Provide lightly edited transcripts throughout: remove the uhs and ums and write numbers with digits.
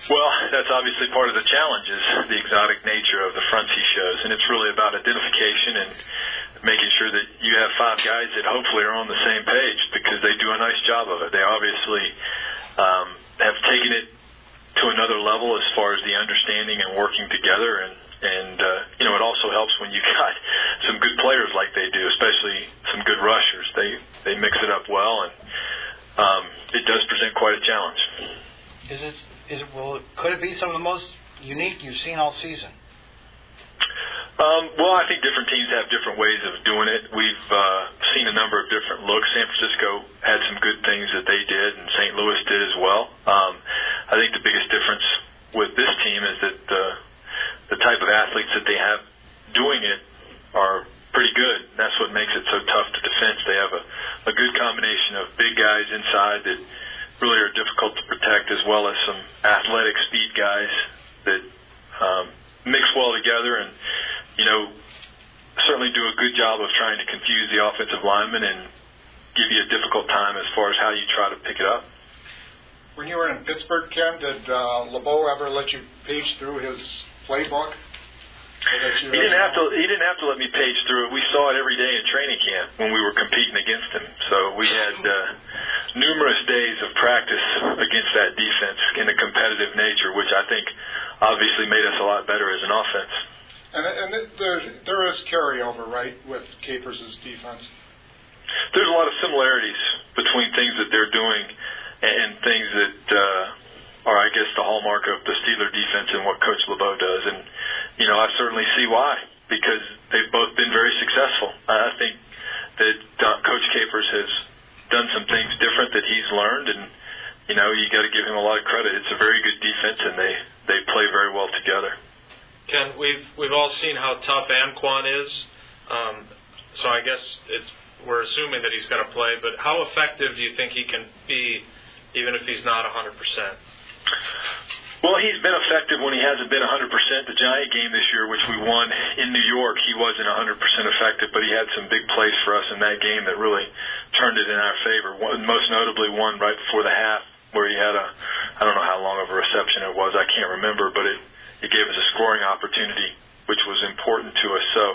Well, that's obviously part of the challenge is the exotic nature of the fronts he shows, and it's really about identification and making sure that you have five guys that hopefully are on the same page because they do a nice job of it. They obviously have taken it to another level as far as the understanding and working together, and it also helps when you got some good players like they do, especially some good rushers. They mix it up well, and it does present quite a challenge. Could it be some of the most unique you've seen all season? Well, I think different teams have different ways of doing it. We've seen a number of different looks. San Francisco had some good things that they did, and St. Louis did as well. I think the biggest difference with this team is that the type of athletes that they have doing it are pretty good. That's what makes it so tough to defense. They have a good combination of big guys inside that really are difficult to protect, as well as some athletic speed guys that mix well together and, certainly do a good job of trying to confuse the offensive linemen and give you a difficult time as far as how you try to pick it up. When you were in Pittsburgh, Ken, did LeBeau ever let you page through his playbook? He didn't have to let me page through it. We saw it every day in training camp when we were competing against him. So we had numerous days of practice against that defense in a competitive nature, which I think obviously made us a lot better as an offense. And there is carryover, right, with Capers' defense? There's a lot of similarities between things that they're doing and things that are, I guess, the hallmark of the Steeler defense and what Coach LeBeau does. And, I certainly see why, because they've both been very successful. I think that Coach Capers has done some things different that he's learned, and, you got to give him a lot of credit. It's a very good defense, and they play very well together. Ken, we've all seen how tough Anquan is, so I guess we're assuming that he's going to play, but how effective do you think he can be even if he's not 100%? Well, he's been effective when he hasn't been 100%. The Giant game this year, which we won in New York, he wasn't 100% effective, but he had some big plays for us in that game that really turned it in our favor. Most notably one right before the half where he had I don't know how long of a reception it was, I can't remember, but it gave us a scoring opportunity, which was important to us. So,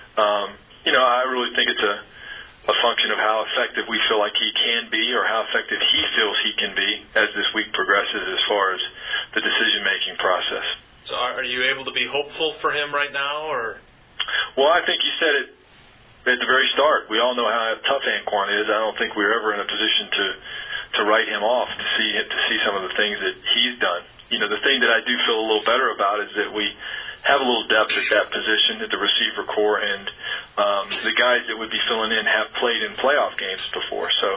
I really think it's a function of how effective we feel like he can be or how effective he feels he can be as this week progresses as far as the decision-making process. So are you able to be hopeful for him right now? Or? Well, I think you said it at the very start. We all know how tough Anquan is. I don't think we were ever in a position to write him off, to see some of the things that he's done. The thing that I do feel a little better about is that we have a little depth at that position at the receiver core, and the guys that would be filling in have played in playoff games before. So,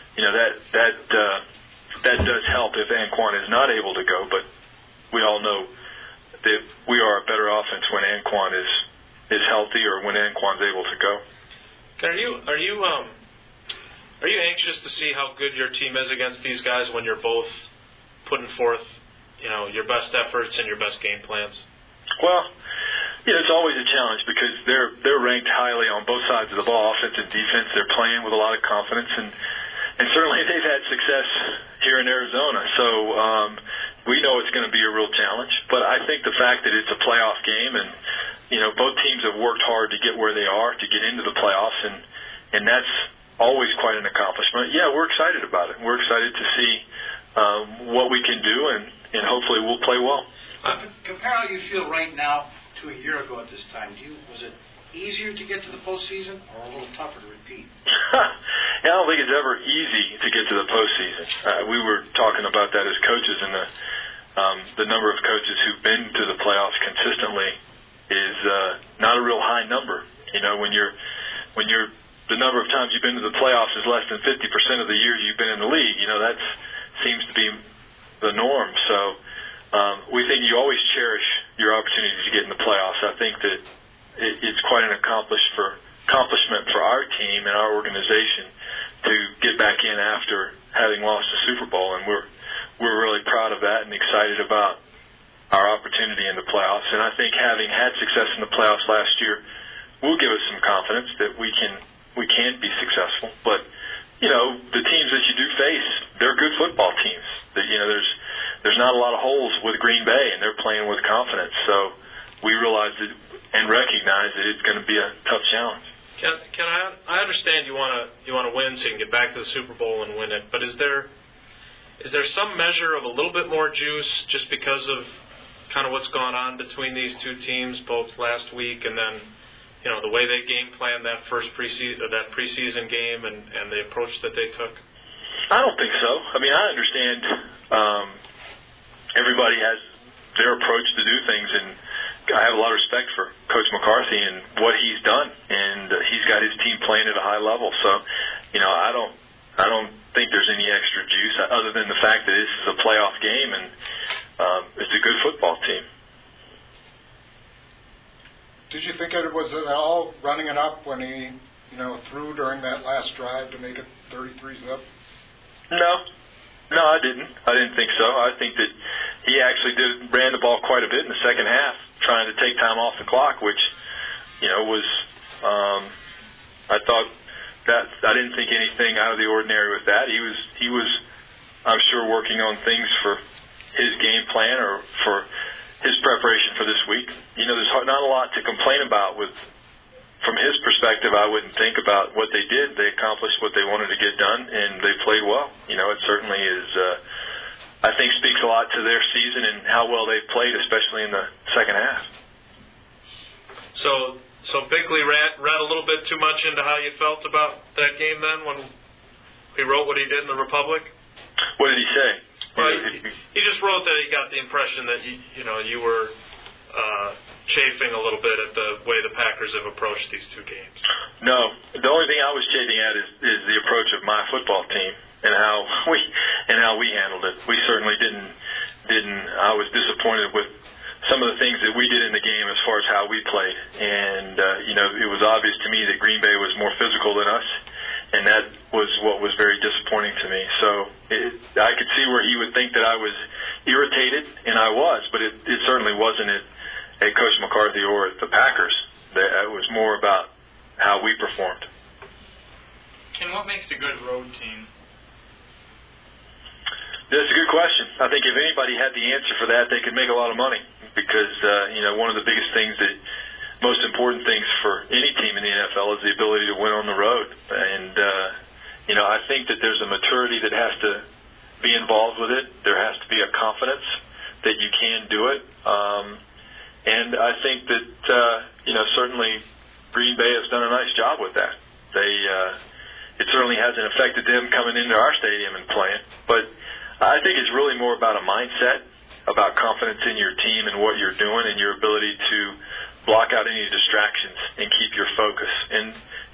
that does help if Anquan is not able to go. But we all know that we are a better offense when Anquan is healthy or when Anquan's able to go. Are you anxious to see how good your team is against these guys when you're both putting forth, your best efforts and your best game plans? Well, it's always a challenge because they're ranked highly on both sides of the ball, offense and defense. They're playing with a lot of confidence, and certainly they've had success here in Arizona. So we know it's going to be a real challenge. But I think the fact that it's a playoff game and, both teams have worked hard to get where they are, to get into the playoffs, and that's always quite an accomplishment. Yeah, we're excited about it. We're excited to see what we can do, and hopefully we'll play well. Compare how you feel right now to a year ago at this time. Was it easier to get to the postseason or a little tougher to repeat? I don't think it's ever easy to get to the postseason. We were talking about that as coaches, and the number of coaches who've been to the playoffs consistently is not a real high number. When you're the number of times you've been to the playoffs is less than 50% of the years you've been in the league. That seems to be the norm. So we think you always cherish your opportunity to get in the playoffs. I think that it's quite an accomplishment for our team and our organization to get back in after having lost the Super Bowl, and we're really proud of that and excited about our opportunity in the playoffs. And I think having had success in the playoffs last year will give us some confidence that we can be successful. But the teams that you do face, they're good football teams. There's there's not a lot of holes with Green Bay, and they're playing with confidence. So we realized it and recognized that it's going to be a tough challenge. Can I understand you want to win so you can get back to the Super Bowl and win it, but is there some measure of a little bit more juice just because of kind of what's gone on between these two teams, both last week and then, you know, the way they game planned that first preseason game and the approach that they took? I don't think so. I mean, I understand everybody has their approach to do things, and I have a lot of respect for Coach McCarthy and what he's done, and he's got his team playing at a high level. So, you know, I don't think there's any extra juice other than the fact that this is a playoff game and it's a good football team. Did you think it was at all running it up when he, you know, threw during that last drive to make it 33-zip? No, I didn't. I didn't think so. I think that he actually ran the ball quite a bit in the second half, trying to take time off the clock, which, you know, was I thought that I didn't think anything out of the ordinary with that. He was I'm sure working on things for his game plan or for his preparation for this week. You know, there's not a lot to complain about from his perspective. I wouldn't think about what they did. They accomplished what they wanted to get done, and they played well. You know, it certainly is, I think, speaks a lot to their season and how well they played, especially in the second half. So Bickley read a little bit too much into how you felt about that game then when he wrote what he did in the Republic? What did he say? Well, he just wrote that he got the impression that you were chafing a little bit at the way the Packers have approached these two games. No, the only thing I was chafing at is the approach of my football team and how we handled it. We certainly didn't. I was disappointed with some of the things that we did in the game as far as how we played, and it was obvious to me that Green Bay was more physical than us, and that was what was very disappointing to me. So I could see where he would think that I was irritated, and I was, but it certainly wasn't at Coach McCarthy or at the Packers. It was more about how we performed. Ken, what makes a good road team? That's a good question. I think if anybody had the answer for that, they could make a lot of money because, one of the biggest things most important things for any team in the NFL is the ability to win on the road. And, I think that there's a maturity that has to be involved with it. There has to be a confidence that you can do it. And I think that, certainly Green Bay has done a nice job with that. It certainly hasn't affected them coming into our stadium and playing. But I think it's really more about a mindset, about confidence in your team and what you're doing and your ability to block out any distractions and keep your focus. And,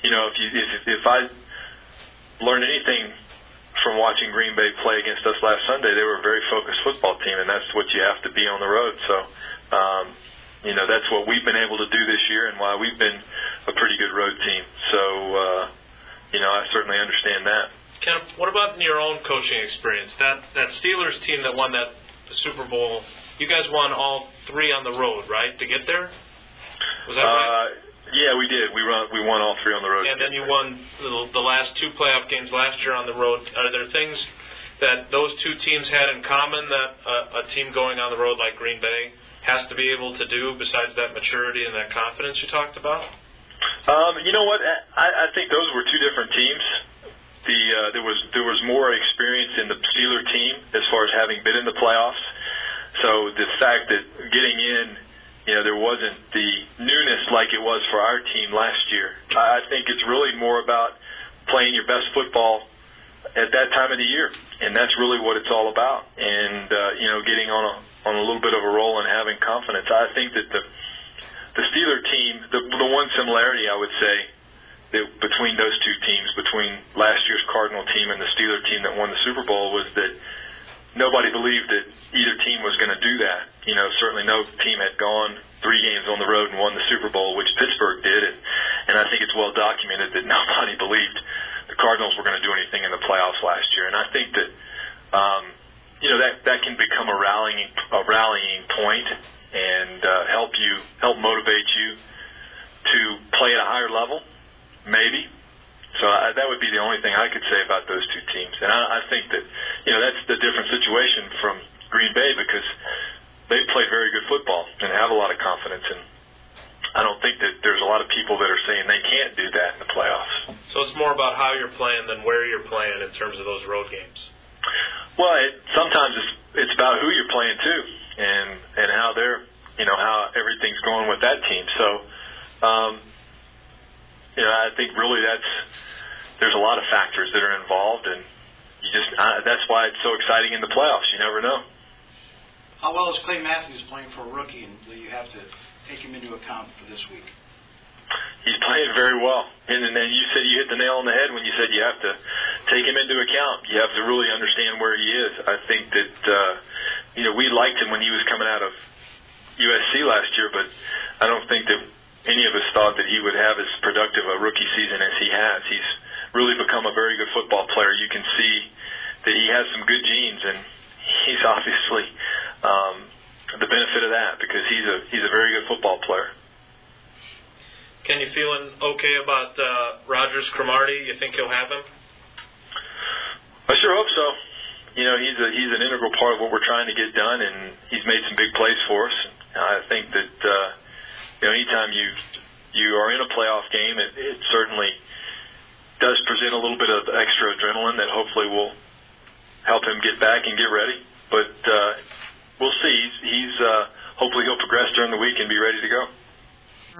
if I learned anything from watching Green Bay play against us last Sunday, they were a very focused football team, and that's what you have to be on the road. So, that's what we've been able to do this year and why we've been a pretty good road team. So, I certainly understand that. Ken, what about in your own coaching experience? That Steelers team that won the Super Bowl, you guys won all three on the road, right, to get there? Was that right? Yeah, we did. We won all three on the road. And then you won the last two playoff games last year on the road. Are there things that those two teams had in common that a team going on the road like Green Bay has to be able to do besides that maturity and that confidence you talked about? You know what? I think those were two different teams. There was more experience in the Steeler team as far as having been in the playoffs. So the fact that getting in, there wasn't the newness like it was for our team last year. I think it's really more about playing your best football at that time of the year, and that's really what it's all about. And getting on a little bit of a roll and having confidence. I think that the Steeler team, the one similarity I would say between those two teams, between last year's Cardinal team and the Steeler team that won the Super Bowl, was that nobody believed that either team was going to do that. Certainly no team had gone 3 games on the road and won the Super Bowl, which Pittsburgh did, and I think it's well documented that nobody believed the Cardinals were going to do anything in the playoffs last year. And I think that that can become a rallying point and help motivate you to play at a higher level, maybe. So that would be the only thing I could say about those two teams. And I think that, that's the different situation from Green Bay because they've played very good football and have a lot of confidence. And I don't think that there's a lot of people that are saying they can't do that in the playoffs. So it's more about how you're playing than where you're playing in terms of those road games. Well, sometimes it's about who you're playing too, and how they're, how everything's going with that team. So, I think really there's a lot of factors that are involved, and that's why it's so exciting in the playoffs. You never know. How well is Clay Matthews playing for a rookie, and do you have to take him into account for this week? He's playing very well. And then you said you hit the nail on the head when you said you have to take him into account. You have to really understand where he is. I think that, we liked him when he was coming out of USC last year, but I don't think that any of us thought that he would have as productive a rookie season as he has. He's really become a very good football player. You can see that he has some good genes, and he's obviously the benefit of that because he's a very good football player. Can you feeling okay about Rogers Cromartie? You think he'll have him? I sure hope so. He's an integral part of what we're trying to get done, and he's made some big plays for us. I think that anytime you are in a playoff game, it certainly does present a little bit of extra adrenaline that hopefully will help him get back and get ready. But we'll see. He's hopefully he'll progress during the week and be ready to go.